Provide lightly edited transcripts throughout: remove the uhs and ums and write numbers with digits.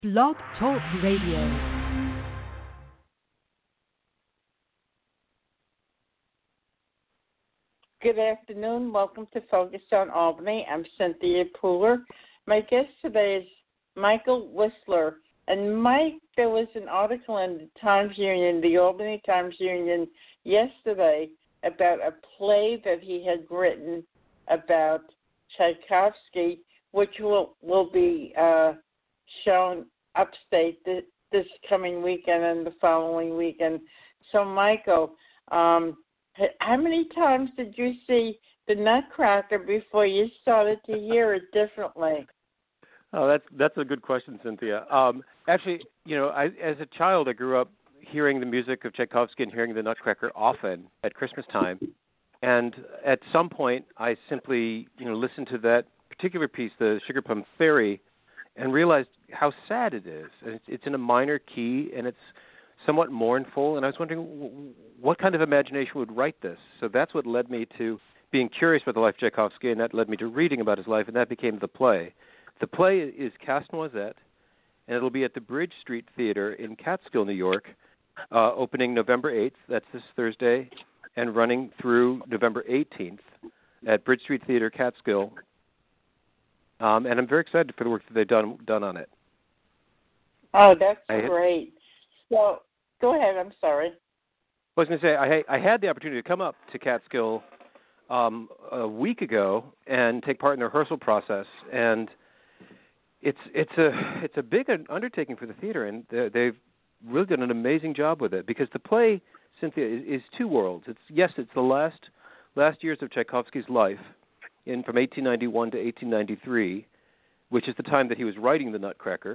Blog Talk Radio. Good afternoon. Welcome to Focus on Albany. I'm Cynthia Pooler. My guest today is Michael Whistler. And Mike, there was an article in the Times Union, the Albany Times Union, yesterday about a play that he had written about Tchaikovsky, which will be shown upstate this coming weekend and the following weekend. So, Michael, how many times did you see the Nutcracker before you started to hear it differently? Oh, that's a good question, Cynthia. Actually, as a child, I grew up hearing the music of Tchaikovsky and hearing the Nutcracker often at Christmas time. And at some point, I simply, listened to that particular piece, the Sugar Plum Fairy, and realized how sad it is. It's in a minor key, and it's somewhat mournful, and I was wondering what kind of imagination would write this. So that's what led me to being curious about the life of Tchaikovsky, and that led me to reading about his life, and that became the play. The play is Casse-Noisette, and it'll be at the Bridge Street Theater in Catskill, New York, opening November 8th, that's this Thursday, and running through November 18th at Bridge Street Theater, Catskill. And I'm very excited for the work that they've done on it. Oh, that's great. So, go ahead. I'm sorry. I was going to say, I had the opportunity to come up to Catskill a week ago and take part in the rehearsal process, and it's a big undertaking for the theater, and they've really done an amazing job with it, because the play, Cynthia, is two worlds. It's the last years of Tchaikovsky's life, from 1891 to 1893, which is the time that he was writing the Nutcracker.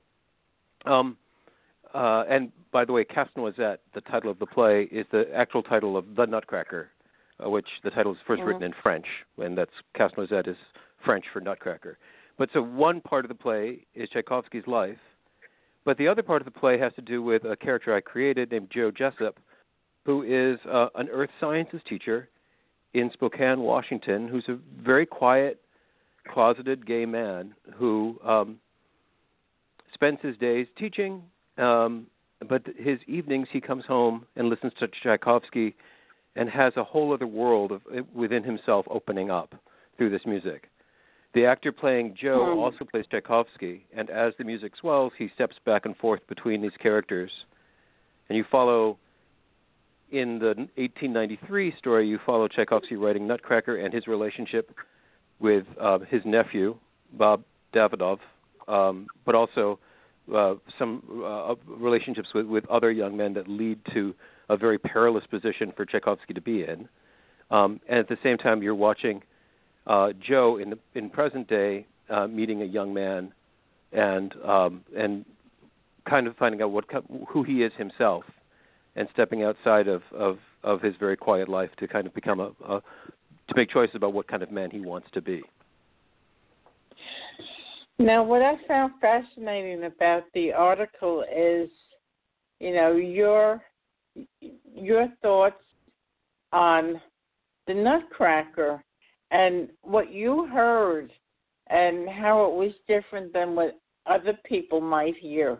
And by the way, Casse-Noisette, the title of the play, is the actual title of the Nutcracker, which the title is first written in French, and that's Casse-Noisette is French for Nutcracker. But so one part of the play is Tchaikovsky's life, but the other part of the play has to do with a character I created named Joe Jessup, who is an earth sciences teacher in Spokane, Washington, who's a very quiet, closeted gay man who spends his days teaching, but his evenings he comes home and listens to Tchaikovsky and has a whole other world within himself opening up through this music. The actor playing Joe also plays Tchaikovsky, and as the music swells, he steps back and forth between these characters. And you follow, in the 1893 story, you follow Tchaikovsky writing Nutcracker and his relationship with his nephew, Bob Davidoff, but also some relationships with other young men that lead to a very perilous position for Tchaikovsky to be in. And at the same time, you're watching Joe in present day meeting a young man and kind of finding out who he is himself, and stepping outside of his very quiet life to kind of become to make choices about what kind of man he wants to be. Now, what I found fascinating about the article is, your thoughts on the Nutcracker and what you heard and how it was different than what other people might hear.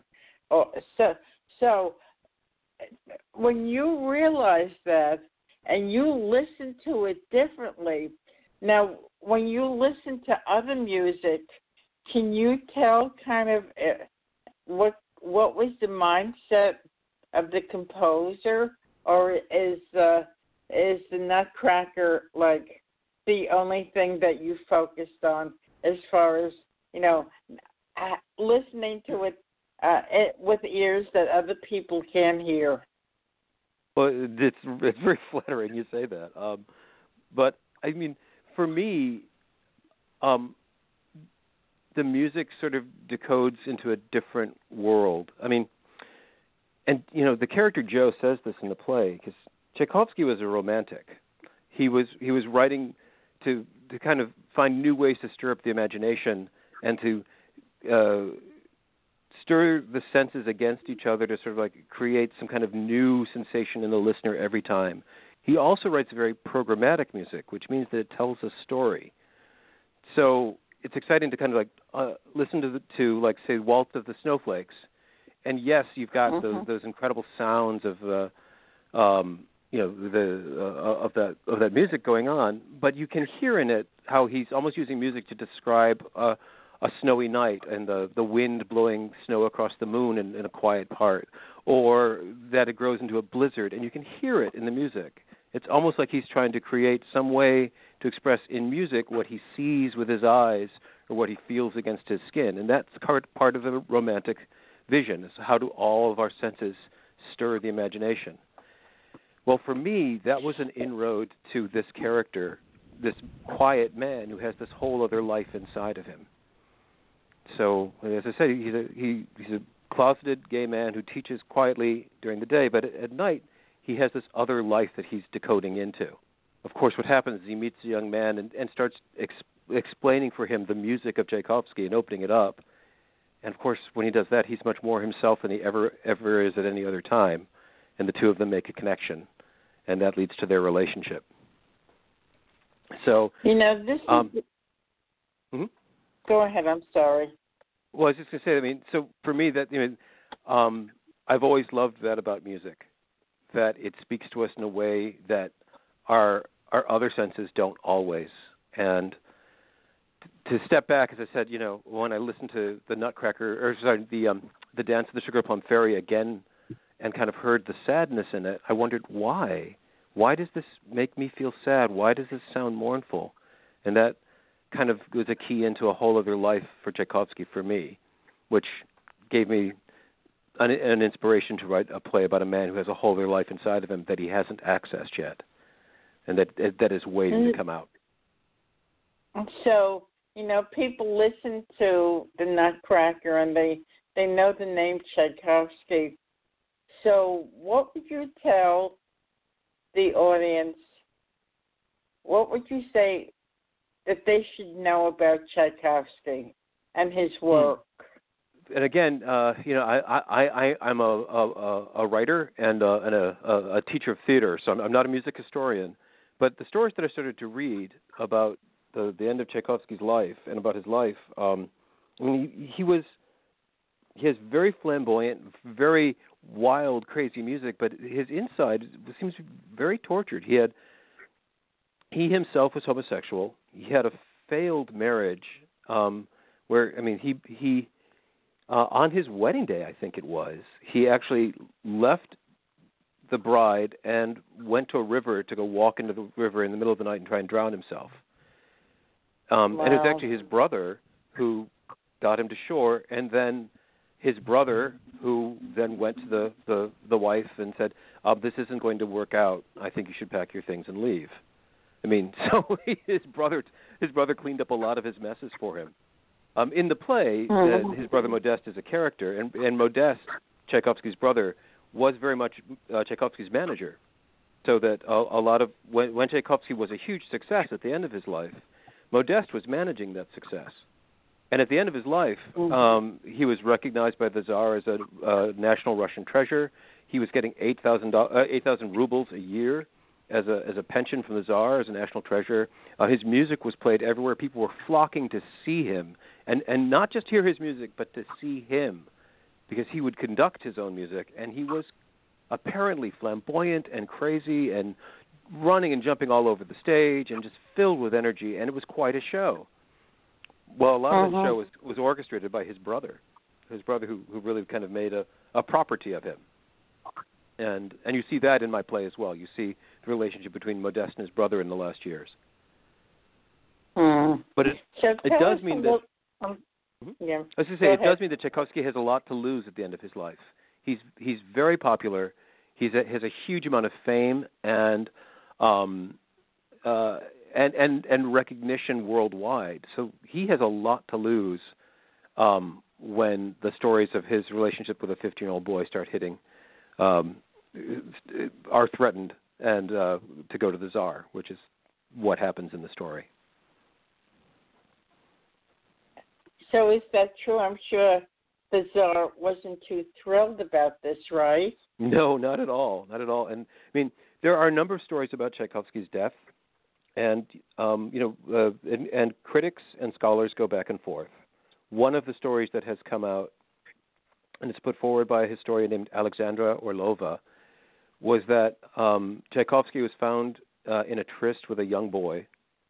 So when you realize that and you listen to it differently, now when you listen to other music, can you tell kind of what was the mindset of the composer, or is the Nutcracker like the only thing that you focused on as far as listening to it with ears that other people can hear? Well, it's very flattering you say that, but I mean, for me, the music sort of decodes into a different world. I mean, and the character Joe says this in the play because Tchaikovsky was a romantic. He was writing to kind of find new ways to stir up the imagination and to stir the senses against each other to sort of like create some kind of new sensation in the listener every time. He also writes very programmatic music, which means that it tells a story. So it's exciting to kind of like listen to like say Waltz of the Snowflakes, and yes, you've got those incredible sounds of of that music going on, but you can hear in it how he's almost using music to describe a snowy night and the wind blowing snow across the moon in a quiet part, or that it grows into a blizzard, and you can hear it in the music. It's almost like he's trying to create some way to express in music what he sees with his eyes or what he feels against his skin, and that's part of the romantic vision, is how do all of our senses stir the imagination. Well, for me, that was an inroad to this character, this quiet man who has this whole other life inside of him. So, as I said, he's a closeted gay man who teaches quietly during the day, but at night he has this other life that he's decoding into. Of course, what happens is he meets a young man and starts explaining for him the music of Tchaikovsky and opening it up. And, of course, when he does that, he's much more himself than he ever is at any other time. And the two of them make a connection, and that leads to their relationship. So, this is... Go ahead, I'm sorry. Well, I was just going to say, so for me, that I've always loved that about music, that it speaks to us in a way that our other senses don't always. And to step back, as I said, when I listened to the the Dance of the Sugar Plum Fairy again and kind of heard the sadness in it, I wondered why. Why does this make me feel sad? Why does this sound mournful? And that kind of was a key into a whole other life for Tchaikovsky for me, which gave me an inspiration to write a play about a man who has a whole other life inside of him that he hasn't accessed yet, and that is waiting to come out. So, people listen to the Nutcracker and they know the name Tchaikovsky. So what would you tell the audience? What would you say that they should know about Tchaikovsky and his work? And again, I'm a writer and a teacher of theater, so I'm not a music historian. But the stories that I started to read about the end of Tchaikovsky's life and about his life, he has very flamboyant, very wild, crazy music, but his inside seems very tortured. He himself was homosexual. He had a failed marriage, where he on his wedding day, I think it was, he actually left the bride and went to a river to go walk into the river in the middle of the night and try and drown himself. Wow. And it was actually his brother who got him to shore, and then his brother who then went to the wife and said, this isn't going to work out. I think you should pack your things and leave. So his brother cleaned up a lot of his messes for him. In the play, his brother Modeste is a character, and Modeste, Tchaikovsky's brother, was very much Tchaikovsky's manager. So that a lot of when Tchaikovsky was a huge success at the end of his life, Modeste was managing that success. And at the end of his life, he was recognized by the Tsar as a national Russian treasure. He was getting 8,000 rubles a year as a pension from the Tsar, as a national treasure. His music was played everywhere. People were flocking to see him, and not just hear his music, but to see him, because he would conduct his own music, and he was apparently flamboyant and crazy and running and jumping all over the stage and just filled with energy, and it was quite a show. Well, a lot of the show was orchestrated by his brother who really kind of made a property of him. And you see that in my play as well. You see the relationship between Modeste and his brother in the last years. But it does mean that... Yeah. I was going to say, it does mean that Tchaikovsky has a lot to lose at the end of his life. He's very popular. He has a huge amount of fame and recognition worldwide. So he has a lot to lose when the stories of his relationship with a 15-year-old boy start hitting, are threatened, and to go to the Tsar, which is what happens in the story. So is that true? I'm sure the Tsar wasn't too thrilled about this, right? No, not at all. Not at all. And there are a number of stories about Tchaikovsky's death. and and critics and scholars go back and forth. One of the stories that has come out, and it's put forward by a historian named Alexandra Orlova, was that Tchaikovsky was found in a tryst with a young boy.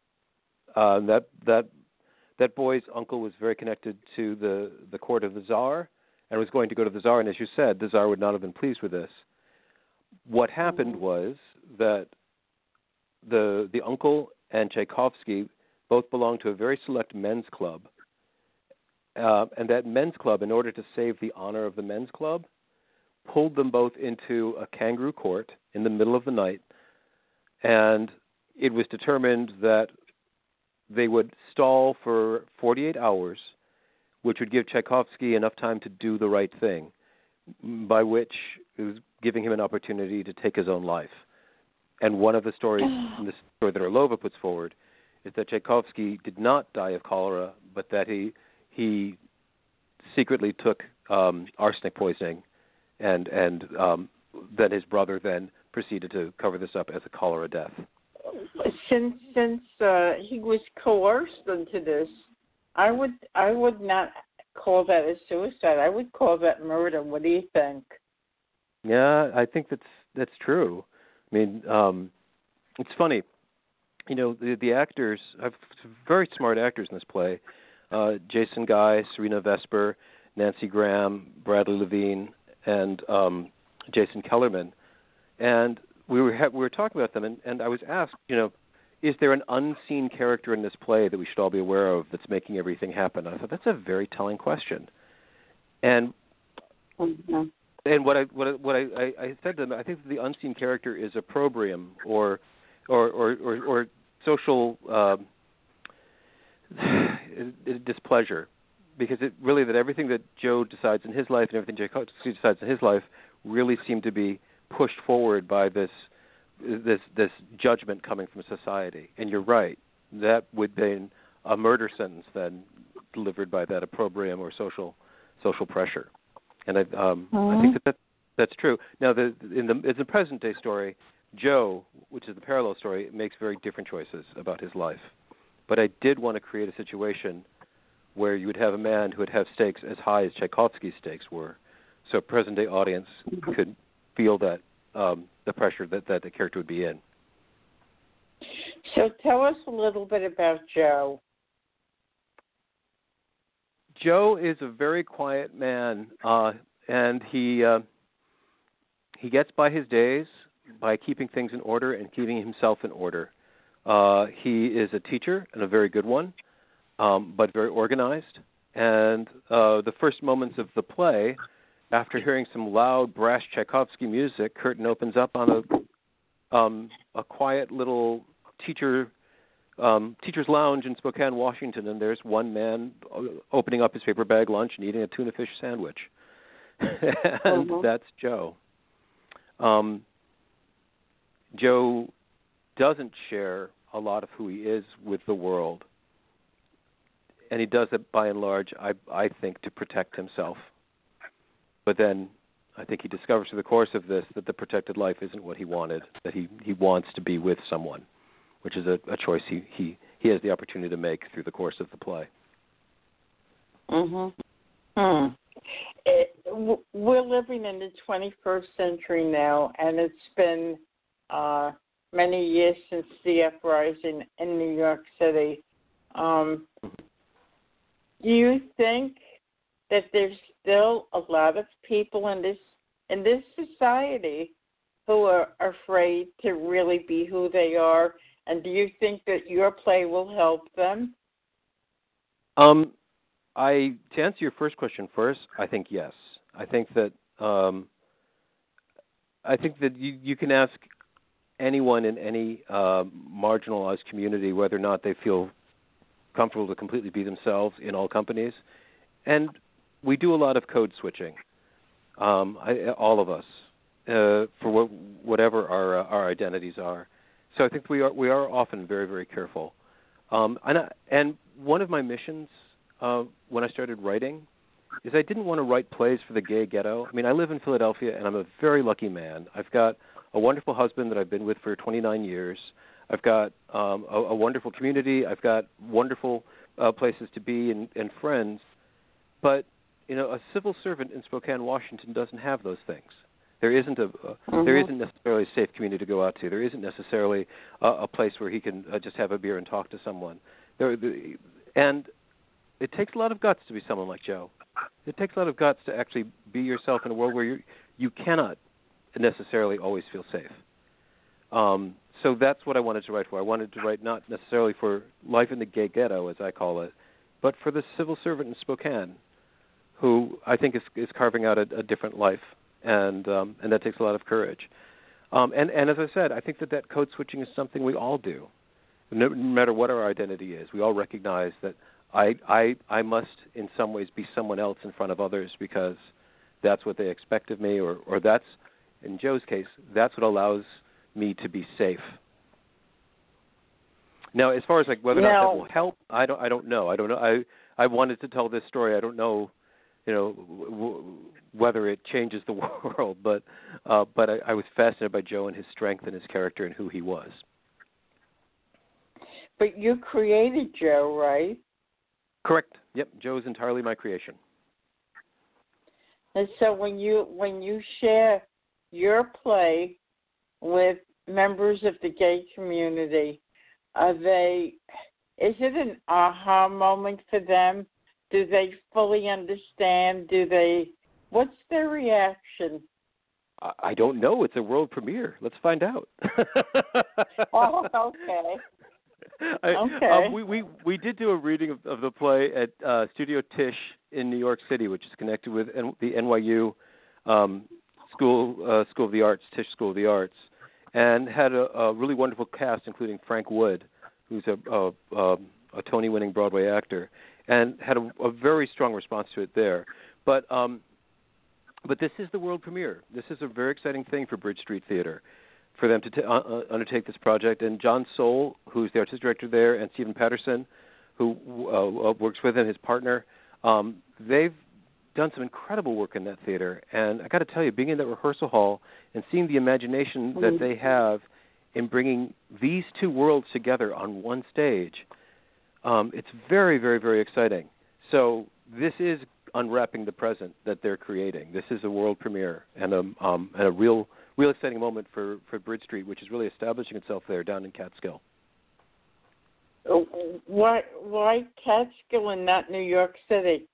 That boy's uncle was very connected to the court of the Tsar and was going to go to the Tsar, and as you said, the Tsar would not have been pleased with this. What happened was that the uncle and Tchaikovsky both belonged to a very select men's club, and that men's club, in order to save the honor of the men's club, pulled them both into a kangaroo court in the middle of the night, and it was determined that they would stall for 48 hours, which would give Tchaikovsky enough time to do the right thing, by which it was giving him an opportunity to take his own life. And one of the stories, in the story that Orlova puts forward, is that Tchaikovsky did not die of cholera, but that he secretly took arsenic poisoning, and that his brother then proceeded to cover this up as a cholera death. Since he was coerced into this, I would not call that a suicide. I would call that murder. What do you think? Yeah, I think that's true. I mean, it's funny. The actors, I have very smart actors in this play. Jason Guy, Serena Vesper, Nancy Graham, Bradley Levine, and Jason Kellerman. And we were talking about them, and I was asked, is there an unseen character in this play that we should all be aware of that's making everything happen? I thought that's a very telling question. And and what I said to them, I think that the unseen character is opprobrium or social displeasure, because it really that everything that Joe decides in his life and everything Tchaikovsky decides in his life really seem to be pushed forward by this judgment coming from society. And you're right, that would be a murder sentence then delivered by that opprobrium or social pressure. And I think that's true. Now, in the present day story, Joe, which is the parallel story, makes very different choices about his life. But I did want to create a situation where you would have a man who would have stakes as high as Tchaikovsky's stakes were, so a present day audience could feel that the pressure that the character would be in. So tell us a little bit about Joe. Joe is a very quiet man, and he gets by his days by keeping things in order and keeping himself in order. He is a teacher, and a very good one, but very organized. And the first moments of the play, after hearing some loud, brash Tchaikovsky music, curtain opens up on a quiet little teacher's lounge in Spokane, Washington, and there's one man opening up his paper bag lunch and eating a tuna fish sandwich. And that's Joe. Joe doesn't share a lot of who he is with the world, and he does it by and large, I think, to protect himself. But then I think he discovers through the course of this that the protected life isn't what he wanted, that he wants to be with someone, which is a choice he has the opportunity to make through the course of the play. We're living in the 21st century now, and it's been many years since the uprising in New York City. Do you think that there's still a lot of people in this society who are afraid to really be who they are? And do you think that your play will help them? To answer your first question first, I think yes. I think that you can ask anyone in any marginalized community whether or not they feel comfortable to completely be themselves in all companies, and we do a lot of code switching. All of us, for whatever our identities are. So I think we are often very, very careful. And one of my missions when I started writing is I didn't want to write plays for the gay ghetto. I mean, I live in Philadelphia, and I'm a very lucky man. I've got a wonderful husband that I've been with for 29 years. I've got a wonderful community. I've got wonderful places to be and friends. But a civil servant in Spokane, Washington, doesn't have those things. There isn't there isn't necessarily a safe community to go out to. There isn't necessarily a place where he can just have a beer and talk to someone. And it takes a lot of guts to be someone like Joe. It takes a lot of guts to actually be yourself in a world where you cannot necessarily always feel safe. So that's what I wanted to write for. I wanted to write not necessarily for life in the gay ghetto, as I call it, but for the civil servant in Spokane, who I think is carving out a different life, and that takes a lot of courage. And as I said, I think that code switching is something we all do, no matter what our identity is. We all recognize that I must in some ways be someone else in front of others because that's what they expect of me, or that's, in Joe's case, that's what allows me to be safe. Now, as far as like whether or not that will help, I don't know. I wanted to tell this story. I don't know, whether it changes the world, but I was fascinated by Joe and his strength and his character and who he was. But you created Joe, right? Correct. Yep. Joe is entirely my creation. And so when you share your play with members of the gay community, is it an aha moment for them? Do they fully understand? What's their reaction? I don't know. It's a world premiere. Let's find out. Oh, okay. We did do a reading of the play at Studio Tisch in New York City, which is connected with the NYU School of the Arts, Tisch School of the Arts, and had a really wonderful cast, including Frank Wood, who's a Tony-winning Broadway actor, and had a very strong response to it there. But this is the world premiere. This is a very exciting thing for Bridge Street Theater, for them to undertake this project. And John Soule, who's the artistic director there, and Stephen Patterson, who works with him, his partner, they've done some incredible work in that theater. And I got to tell you, being in that rehearsal hall and seeing the imagination that they have in bringing these two worlds together on one stage, it's very, very, very exciting. So this is unwrapping the present that they're creating. This is a world premiere and a real exciting moment for Bridge Street, which is really establishing itself there down in Catskill. Why Catskill and not New York City?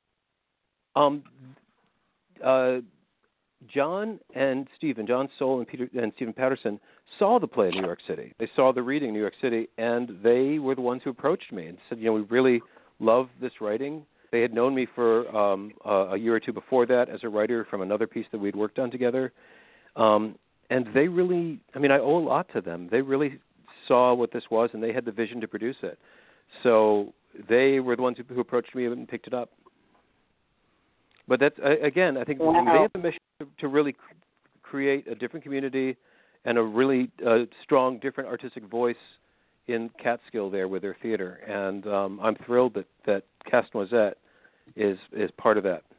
John Soule and Stephen Patterson saw the play in New York City. They saw the reading in New York City, and they were the ones who approached me and said, we really love this writing. They had known me for a year or two before that as a writer from another piece that we'd worked on together. And they really, I owe a lot to them. They really saw what this was, and they had the vision to produce it. So they were the ones who approached me and picked it up. But that's, again, I think they have the mission to really create a different community and a really strong, different artistic voice in Catskill there with their theater. And I'm thrilled that Casse-Noisette is part of that.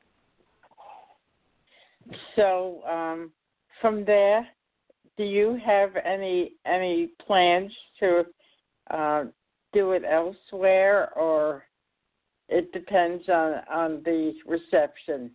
So from there, do you have any plans to do it elsewhere, or it depends on the reception?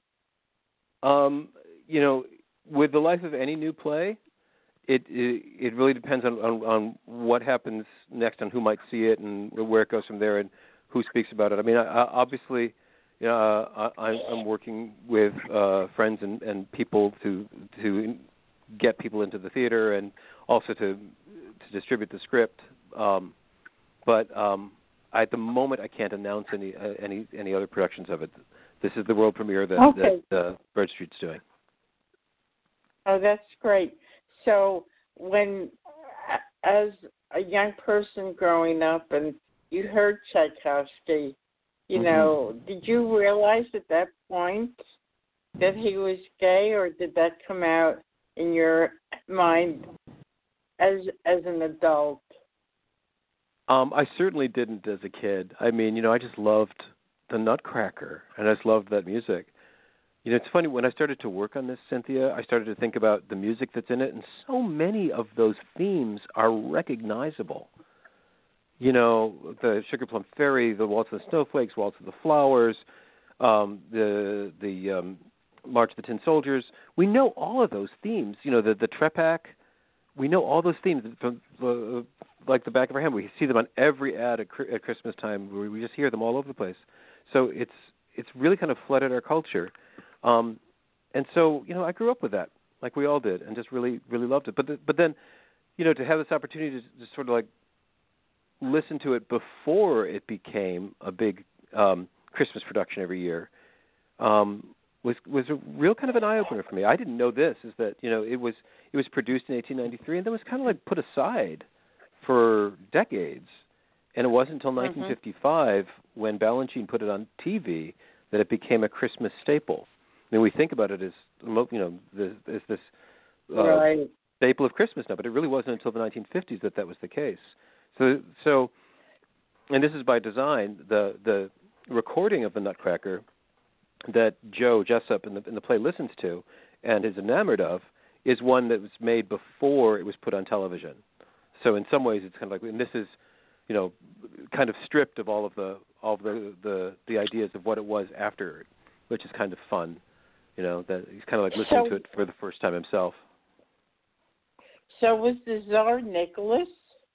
With the life of any new play, it really depends on what happens next, on who might see it and where it goes from there and who speaks about it. Obviously, I'm working with friends and people to get people into the theater and also to distribute the script. But at the moment, I can't announce any other productions of it. This is the world premiere that Bridge Street's doing. Oh, that's great. So when, as a young person growing up and you heard Tchaikovsky, did you realize at that point that he was gay, or did that come out in your mind as an adult? I certainly didn't as a kid. I just loved the Nutcracker, and I just loved that music. You know, it's funny, when I started to work on this, Cynthia, I started to think about the music that's in it, and so many of those themes are recognizable. You know, the Sugar Plum Fairy, the Waltz of the Snowflakes, Waltz of the Flowers, the March of the Tin Soldiers. We know all of those themes. You know, the Trepak. We know all those themes from like the back of our hand. We see them on every ad at Christmas time. We just hear them all over the place. So it's really kind of flooded our culture. And so, you know, I grew up with that, like we all did, and just really, really loved it. But then, you know, to have this opportunity to sort of like listen to it before it became a big Christmas production every year was a real kind of an eye opener for me. I didn't know this, is that, you know, it was produced in 1893 and then was kind of like put aside for decades. And it wasn't until 1955 when Balanchine put it on TV that it became a Christmas staple. I mean, we think about it as, you know, as this right. staple of Christmas now, but it really wasn't until the 1950s that was the case. So, and this is by design. The recording of the Nutcracker that Joe Jessup in the play listens to and is enamored of is one that was made before it was put on television. So in some ways, it's kind of like, and this is, you know, kind of stripped of all of the ideas of what it was after, which is kind of fun. You know, that he's kind of like listening to it for the first time himself. So was the Tsar Nicholas?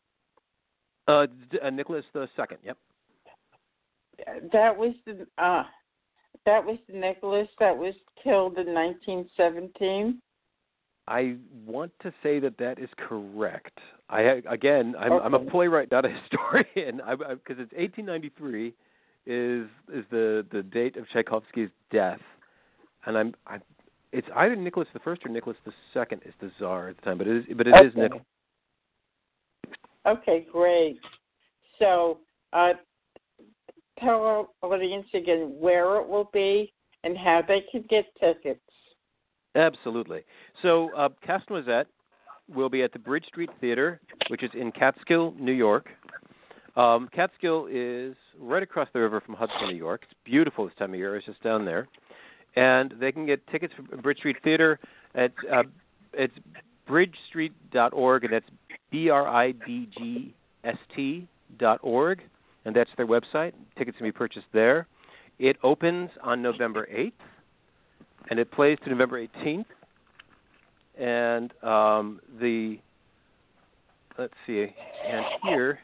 Nicholas II. Yep. That was the Nicholas that was killed in 1917. I want to say that is correct. I'm a playwright, not a historian, because it's 1893 is the date of Tchaikovsky's death, and it's either Nicholas I or Nicholas II is the Tsar at the time, but it is Nicholas. Okay, great. So tell our audience again where it will be and how they can get tickets. Absolutely. So Caste Noisette will be at the Bridge Street Theater, which is in Catskill, New York. Catskill is right across the river from Hudson, New York. It's beautiful this time of year. I was just down there. And they can get tickets for Bridge Street Theater at it's bridgestreet.org, and that's BRIDGST.org, and that's their website. Tickets can be purchased there. It opens on November 8th, and it plays to November 18th. And let's see, and here,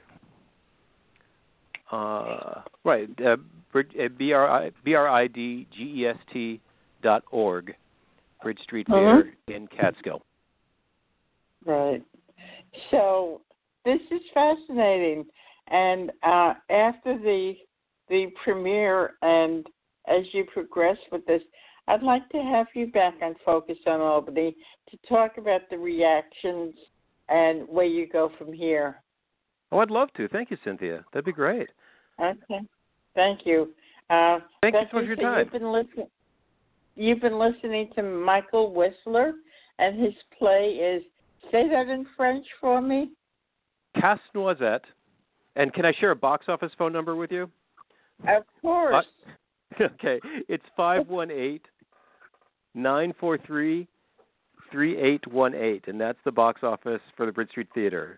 BRIDGEST.org, Bridge Street Theater in Catskill. Right. So this is fascinating. And after the premiere and as you progress with this, I'd like to have you back on Focus on Albany to talk about the reactions and where you go from here. Oh, I'd love to. Thank you, Cynthia. That'd be great. Okay. Thank you. Thank you so much for your time. You've been listening to Michael Whistler, and his play is, say that in French for me. Caste Noisette. And can I share a box office phone number with you? Of course. Okay. It's 518-943-3818, and that's the box office for the Bridge Street Theater,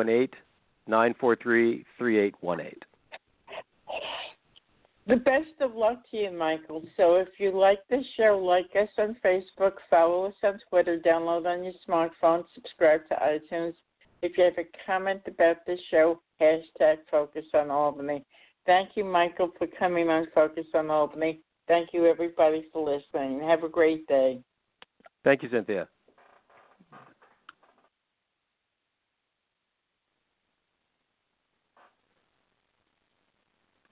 518-943-3818. The best of luck to you, Michael. So if you like this show, like us on Facebook, follow us on Twitter, download on your smartphone, subscribe to iTunes. If you have a comment about this show, hashtag Focus on Albany. Thank you, Michael, for coming on Focus on Albany. Thank you, everybody, for listening. Have a great day. Thank you, Cynthia.